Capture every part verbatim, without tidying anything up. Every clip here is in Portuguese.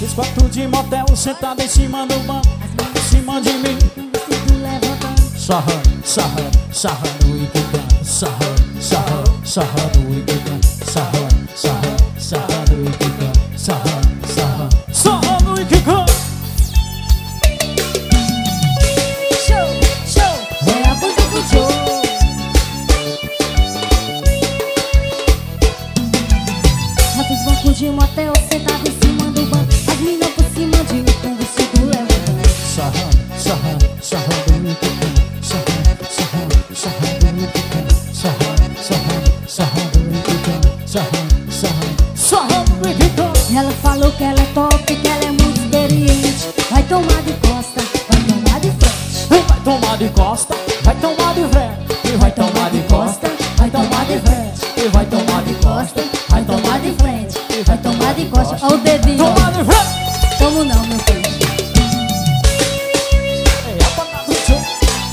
Fiz quarto de motel, sentado em cima do banco, em cima de mim, sarrando, sarrando, sarrando e quicando, sarrando, sarrando, sarrando e quicando, sarrando, sarrando, sarrando e quicando, sarrando, sarrando, sarrando e quicando. Show, show, é a banda do Joe. Já fiz banco de motel, sentado em cima do banco, as minas por cima de mim com o vestido levantando, sarrando, sarrando, sarrando e quicando, sarrando, sarrando, sarrando e quicando, sarrando, sarrando, sarrando e quicando, sarrando, sarrando, sarrando e quicando. Ela falou que ela é top, que ela é muito experiente. Vai tomar de costa, vai tomar de frente. Vai tomar de costa, vai tomar de frente. E vai tomar de costa, vai tomar de frente. E vai tomar de costa, vai tomar de frente. E vai tomar de costa. Olha o dedinho. Tomar de frente. Como não, meu filho? É a parada do show.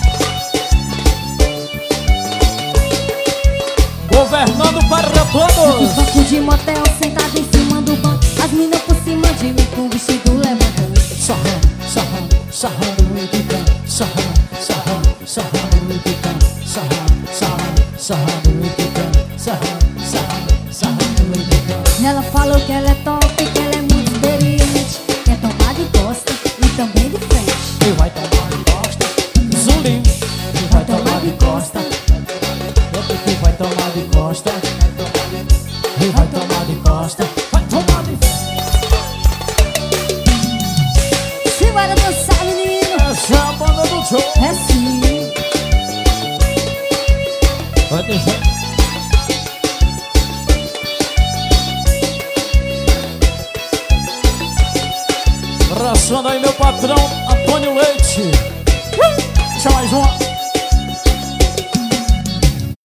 Governando para todos. Banco de motel, sentado em cima do banco, as minas por cima de mim com o vestido levantando, sarrando, sarrando, sarrando e quicando, sarrando, sarrando, sarrando e quicando, sarrando, sarrando, sarrando e quicando, sarrando, sarrando, sarrando e quicando. Ela falou que ela é top, que ela é muito experiente. Quer tomar de costa e também de frente. E vai tomar de costa, zulim. E vai tomar de costa, e vai tomar de costa, e vai tomar de costa, vai tomar de frente. Simbora dançar, menino. Essa é a banda do show. É sim. Vai deixar. Abraçando aí meu patrão